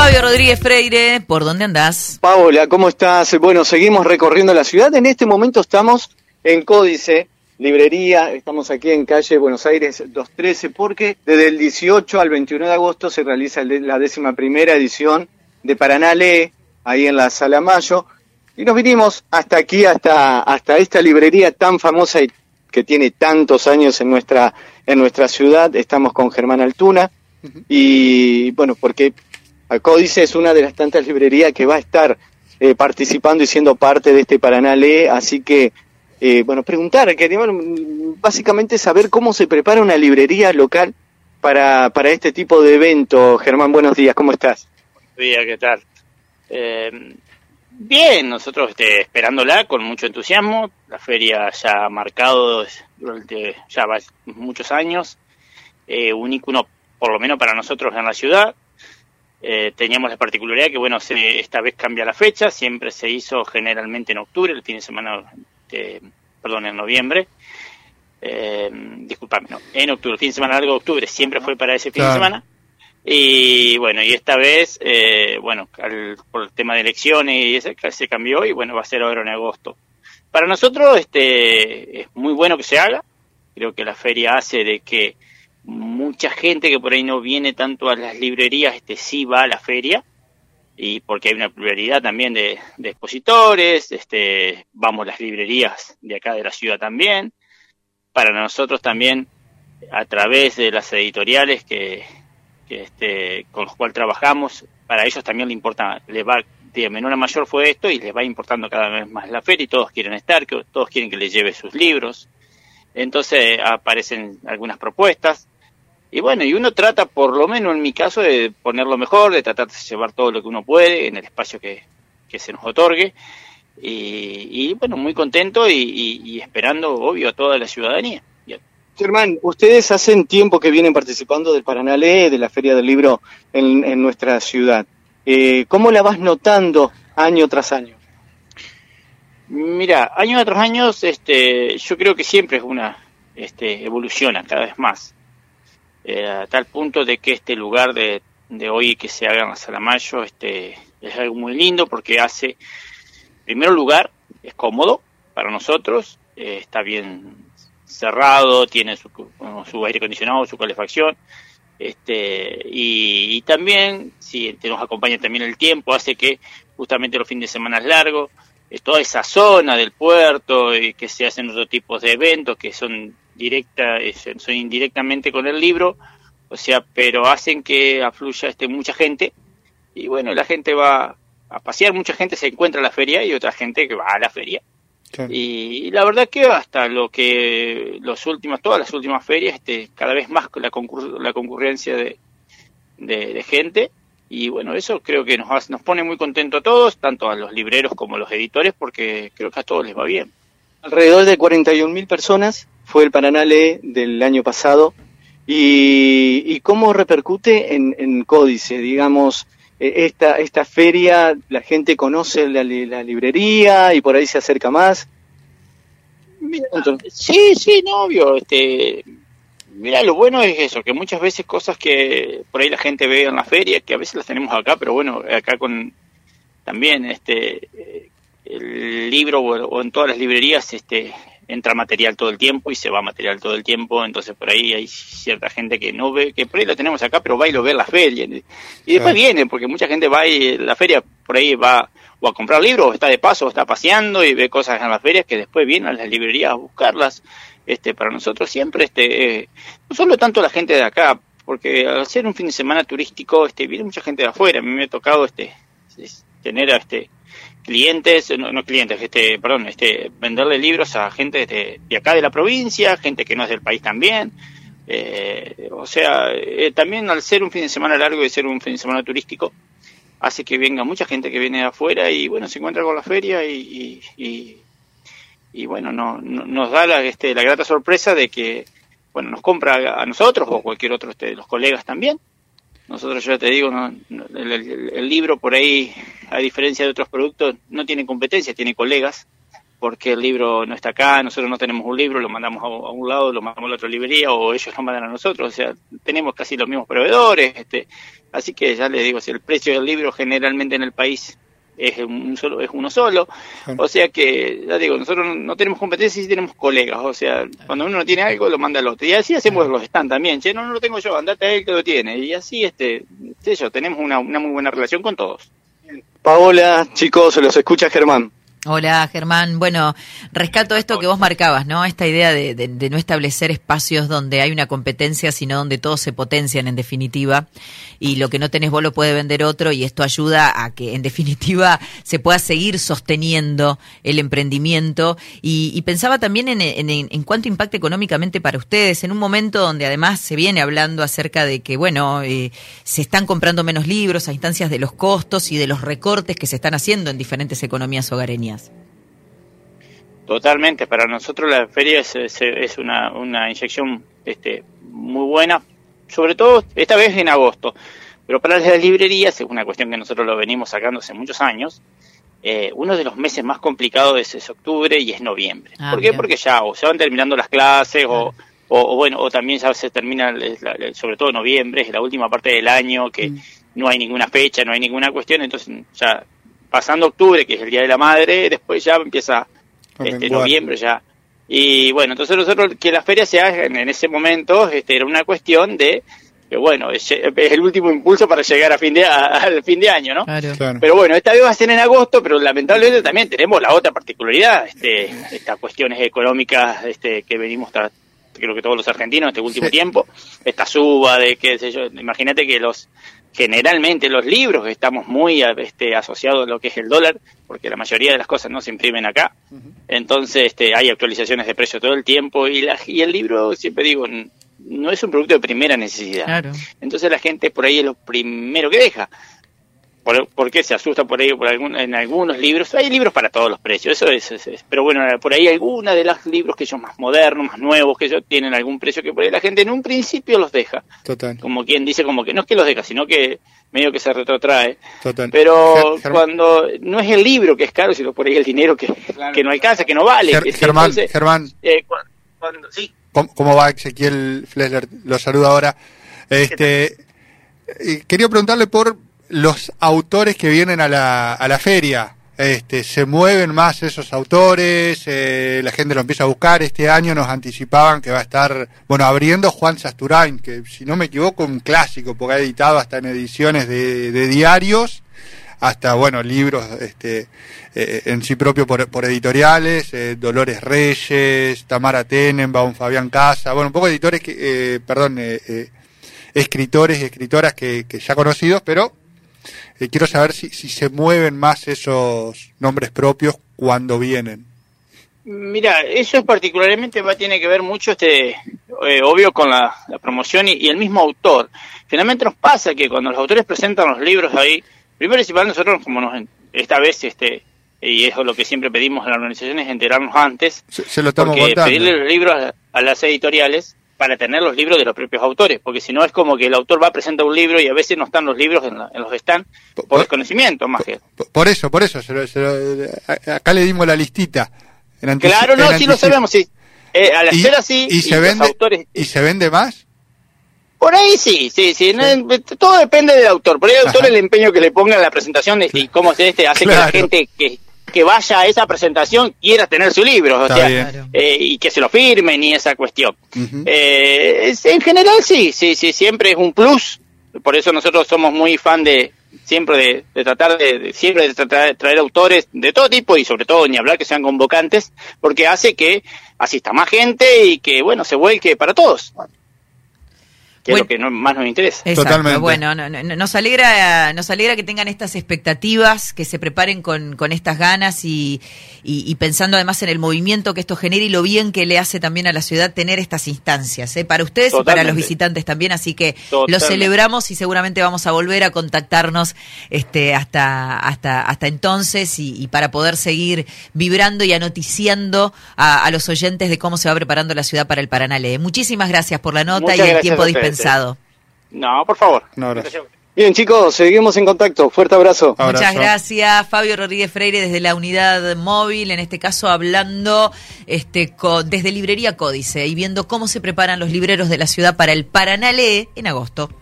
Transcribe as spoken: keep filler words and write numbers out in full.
Fabio Rodríguez Freire, ¿por dónde andás? Paola, ¿cómo estás? Bueno, seguimos recorriendo la ciudad. En este momento estamos en Códice, librería. Estamos aquí en calle Buenos Aires doscientos trece porque desde el dieciocho al veintiuno de agosto se realiza la décima primera edición de Paraná Lee, ahí en la Sala Mayo. Y nos vinimos hasta aquí, hasta, hasta esta librería tan famosa y que tiene tantos años en nuestra, en nuestra ciudad. Estamos con Germán Altuna. Uh-huh. Y bueno, porque Códice es una de las tantas librerías que va a estar eh, participando y siendo parte de este Paraná Lee, así que, eh, bueno, preguntar, queríamos básicamente saber cómo se prepara una librería local para, para este tipo de evento. Germán, buenos días, ¿cómo estás? Buenos días, ¿qué tal? Eh, bien, nosotros este, esperándola con mucho entusiasmo. La feria ya ha marcado durante ya va muchos años, eh, un ícono por lo menos para nosotros en la ciudad. Eh, teníamos la particularidad que, bueno, se, esta vez cambia la fecha, siempre se hizo generalmente en octubre, el fin de semana, de, perdón, en noviembre, eh, disculpame, no, en octubre, el fin de semana largo de octubre siempre fue para ese fin claro. de semana, y bueno, y esta vez, eh, bueno, al, por el tema de elecciones y ese, se cambió, y bueno, va a ser ahora en agosto. Para nosotros, este, es muy bueno que se haga, creo que la feria hace de que mucha gente que por ahí no viene tanto a las librerías, este sí va a la feria, y porque hay una pluralidad también de, de expositores, este vamos a las librerías de acá de la ciudad también. Para nosotros también, a través de las editoriales que, que este con los cuales trabajamos, para ellos también le importa, les va de menor a mayor fue esto, y les va importando cada vez más la feria, y todos quieren estar, que todos quieren que les lleve sus libros. Entonces aparecen algunas propuestas. Y bueno, y uno trata, por lo menos en mi caso, de poner lo mejor, de tratar de llevar todo lo que uno puede en el espacio que, que se nos otorgue. Y, y bueno, muy contento y, y, y esperando, obvio, a toda la ciudadanía. Germán, ustedes hacen tiempo que vienen participando del Paraná Lee, de la Feria del Libro en, en nuestra ciudad. Eh, ¿Cómo la vas notando año tras año? Mira, año tras año, este, yo creo que siempre es una, este, evoluciona cada vez más. Eh, a tal punto de que este lugar de, de hoy que se haga en la Sala Mayo este, es algo muy lindo porque hace, en primer lugar, es cómodo para nosotros, eh, está bien cerrado, tiene su, su aire acondicionado, su calefacción, este, y, y también, si nos acompaña también el tiempo, hace que justamente los fines de semana largos, eh, toda esa zona del puerto, y que se hacen otros tipos de eventos que son directa, son indirectamente con el libro, o sea, pero hacen que afluya este mucha gente, y bueno, la gente va a pasear, mucha gente se encuentra en la feria y otra gente que va a la feria. Claro. Y, y la verdad que hasta lo que los últimos, todas las últimas ferias, este, cada vez más la concur- la concurrencia de, de, de gente, y bueno, eso creo que nos nos pone muy contentos a todos, tanto a los libreros como a los editores, porque creo que a todos les va bien. Alrededor de cuarenta y un mil personas fue el Paraná Lee del año pasado. Y, y cómo repercute en, en Códice, digamos, esta esta feria, la gente conoce la, la librería y por ahí se acerca más. Mira, sí, sí, no, obvio, este, mira, lo bueno es eso, que muchas veces cosas que por ahí la gente ve en la feria, que a veces las tenemos acá, pero bueno, acá con también este el libro o, o en todas las librerías este entra material todo el tiempo y se va material todo el tiempo, entonces por ahí hay cierta gente que no ve, que por ahí lo tenemos acá, pero va y lo ve en la feria, y después viene, porque mucha gente va y la feria por ahí va o a comprar libros, o está de paso, o está paseando y ve cosas en las ferias que después vienen a las librerías a buscarlas. Este, para nosotros siempre, este, eh, no solo tanto la gente de acá, porque al ser un fin de semana turístico, este, viene mucha gente de afuera. A mí me ha tocado, este, tener a este clientes, no, no clientes, este, perdón, este, venderle libros a gente de, de acá de la provincia, gente que no es del país también. Eh, o sea, eh, también al ser un fin de semana largo y ser un fin de semana turístico, hace que venga mucha gente que viene de afuera y bueno, se encuentra con la feria y, y, y, y bueno, no, no, nos da la, este, la grata sorpresa de que, bueno, nos compra a nosotros o cualquier otro este, de los colegas también. Nosotros, ya te digo, no, no, el, el, el libro por ahí, a diferencia de otros productos, no tiene competencia, tiene colegas. porque el libro no está acá, nosotros no tenemos un libro, lo mandamos a, a un lado, lo mandamos a la otra librería, o ellos lo mandan a nosotros, o sea, tenemos casi los mismos proveedores, este, así que ya les digo, si el precio del libro generalmente en el país es un solo, es uno solo, o sea que, ya digo, nosotros no tenemos competencia, sí tenemos colegas, o sea, cuando uno no tiene algo, lo manda al otro, y así hacemos los stands también, che, no, no lo tengo yo, andate a él que lo tiene, y así, este, sé yo, tenemos una, una muy buena relación con todos. Paola, chicos, los escucha Germán. Hola, Germán. Bueno, rescato esto que vos marcabas, ¿no? Esta idea de, de, de no establecer espacios donde hay una competencia, sino donde todos se potencian, en definitiva, y lo que no tenés vos lo puede vender otro, y esto ayuda a que, en definitiva, se pueda seguir sosteniendo el emprendimiento. Y, y pensaba también en, en, en cuánto impacta económicamente para ustedes, en un momento donde además se viene hablando acerca de que, bueno, eh, se están comprando menos libros a instancias de los costos y de los recortes que se están haciendo en diferentes economías hogareñas. Totalmente, para nosotros la feria es, es, es una, una inyección este, muy buena, sobre todo esta vez en agosto, pero para las librerías es una cuestión que nosotros lo venimos sacando hace muchos años. Eh, uno de los meses más complicados es, es octubre y es noviembre. Ah, ¿Por qué? Bien. Porque ya o se van terminando las clases, claro. o, o, o bueno, o también ya se termina, la, sobre todo noviembre, es la última parte del año que mm. no hay ninguna fecha, no hay ninguna cuestión, entonces ya pasando octubre, que es el Día de la Madre, después ya empieza este, noviembre ya. Y bueno, entonces nosotros, que la feria se haga en, en ese momento, este, era una cuestión de, que bueno, es, es el último impulso para llegar a fin de, a, al fin de año, ¿no? Claro. Claro. Pero bueno, esta vez va a ser en agosto, pero lamentablemente también tenemos la otra particularidad, este, estas cuestiones económicas este, que venimos tras, creo que todos los argentinos este último sí. tiempo, esta suba de qué sé yo, imagínate que los generalmente los libros estamos muy este, asociados a lo que es el dólar, porque la mayoría de las cosas no se imprimen acá, uh-huh. entonces este, hay actualizaciones de precio todo el tiempo, y, la, y el libro, siempre digo, no es un producto de primera necesidad, claro. entonces la gente por ahí es lo primero que deja. ¿Por, ¿Por qué se asusta por ahí por algún, en algunos libros? Hay libros para todos los precios, eso es, es, es. Pero bueno, por ahí alguna de los libros que son más modernos, más nuevos, que ellos tienen algún precio que por ahí la gente en un principio los deja. Total. Como quien dice, como que no es que los deja, sino que medio que se retrotrae. Total. Pero Ger- cuando no es el libro que es caro, sino por ahí el dinero que, claro. que no alcanza, que no vale. Ger- Germán, Entonces, Germán. Eh, cuando, cuando, sí. ¿Cómo, ¿Cómo va Ezequiel Flesler? Lo saludo ahora. Este, quería preguntarle por los autores que vienen a la a la feria. Este, se mueven más esos autores, eh, la gente lo empieza a buscar. Este año nos anticipaban que va a estar, bueno, abriendo Juan Sasturain, que si no me equivoco un clásico, porque ha editado hasta en ediciones de, de diarios, hasta, bueno, libros este eh, en sí propio por, por editoriales, eh, Dolores Reyes, Tamara Tenenbaum, Fabián Casa, bueno, un poco de editores que, eh, perdón, eh, eh, escritores y escritoras que, que ya conocidos, pero Eh, quiero saber si, si se mueven más esos nombres propios cuando vienen. Mira, eso es particularmente va tiene que ver mucho, este eh, obvio, con la, la promoción y, y el mismo autor. Generalmente nos pasa que cuando los autores presentan los libros ahí, primero y principal nosotros, como nos esta vez, este y eso es lo que siempre pedimos a la organización, es enterarnos antes, se, se lo estamos porque contando. Pedirle los libros a, a las editoriales para tener los libros de los propios autores, porque si no es como que el autor va a presentar un libro y a veces no están los libros en, la, en los stands por, por desconocimiento más que. Por, por eso, por eso, se lo, se lo, acá le dimos la listita. En antici- claro, no, en sí lo sabemos, sí. Eh, a la y, esfera sí. Y, y, se vende, autores, ¿Y se vende más? Por ahí sí, sí, sí. No, todo depende del autor. Por ahí el autor, ajá, el empeño que le ponga en la presentación de, y cómo se este hace claro. que la gente que que vaya a esa presentación quiera tener su libro, o Está sea, eh, y que se lo firmen y esa cuestión. Uh-huh. Eh, es, en general sí, sí, sí, siempre es un plus, por eso nosotros somos muy fan de, siempre de, de tratar de, de siempre de tratar de traer autores de todo tipo y sobre todo ni hablar que sean convocantes, porque hace que asista más gente y que, bueno, se vuelque para todos. Que bueno, es lo que no, más nos interesa. Exacto. Totalmente. Bueno, no, no, nos alegra nos alegra que tengan estas expectativas, que se preparen con, con estas ganas y, y, y pensando además en el movimiento que esto genera y lo bien que le hace también a la ciudad tener estas instancias, ¿eh? Para ustedes Totalmente. Y para los visitantes también, así que Totalmente. Lo celebramos y seguramente vamos a volver a contactarnos este hasta hasta hasta entonces y, y para poder seguir vibrando y anoticiando a, a los oyentes de cómo se va preparando la ciudad para el Paranale. Muchísimas gracias por la nota Muchas y el tiempo dispensado. No, por favor. Un abrazo. Bien, chicos, seguimos en contacto. Fuerte abrazo. Muchas Abrazo. gracias, Fabio Rodríguez Freire, desde la unidad móvil, en este caso hablando este, co- desde Librería Códice y viendo cómo se preparan los libreros de la ciudad para el Paraná Lee en agosto.